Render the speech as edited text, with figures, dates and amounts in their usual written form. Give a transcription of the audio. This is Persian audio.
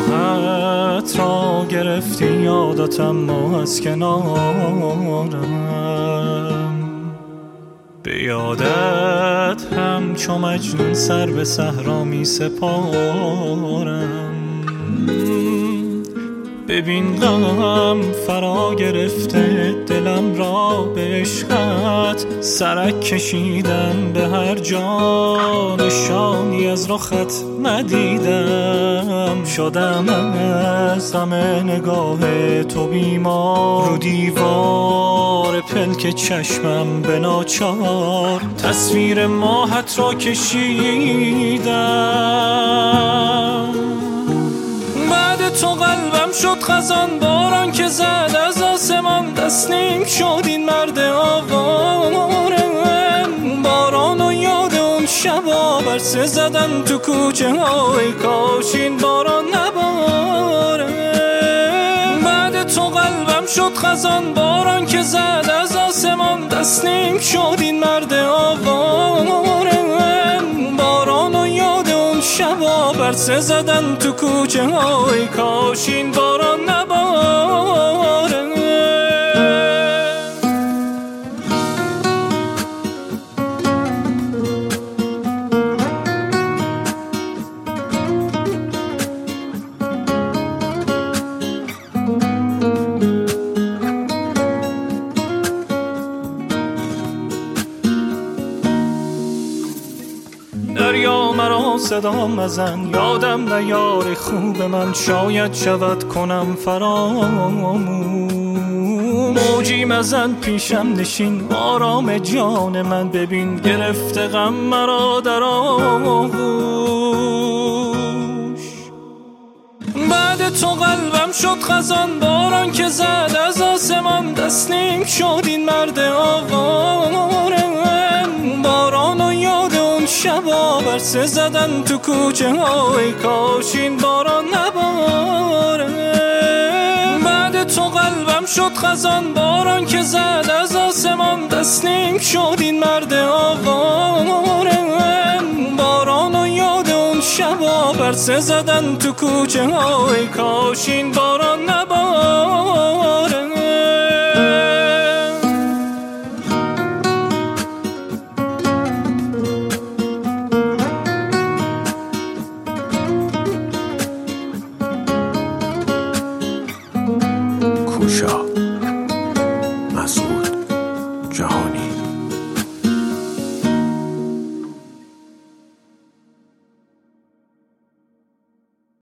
راحت را گرفتی یادتم ما از کنارم، به یادت همچو مجنون سر به صحرا می سپارم. ببین غم فرا گرفته دلم را به عشقت، سرک کشیدم به هر جا نشانی از رخت ندیدم. شدم از غم نگاه تو بیمار، رو دیوار پلک چشمم به ناچار تصویر ماهت را کشیدم. بعد تو قلبم شد خزان باران که زد از آسمان، تسلیم شد این مرد آواره. باران و یاد اون شبا برسه زدن تو کوچه های، کاش این باران نباره. بعد تو قلبم شد خزان باران که زد از آسمان، تسلیم شد این مرد آواره. باران و یاد اون شبا برسه زدن تو کوچه های، کاش این باران نباره. دریا مرا صدا مزن، یادم نیار خوب من، شاید شود کنم فراموش. موجی مزن پیشم نشین آرام جان من، ببین گرفته غم مرا در آغوش. بعد تو قلبم شد خزان باران که زد از آسمان، تسلیم شد این مرد آواره. باران و یاد اون شبا برسه زدن تو کوچه های، کاش این باران نباره. بعد تو قلبم شد خزان باران که زد از آسمان، تسلیم شد این مرد آواره. باران و یاد اون شبا برسه زدن تو کوچه های، کاش این باران نباره. کوشا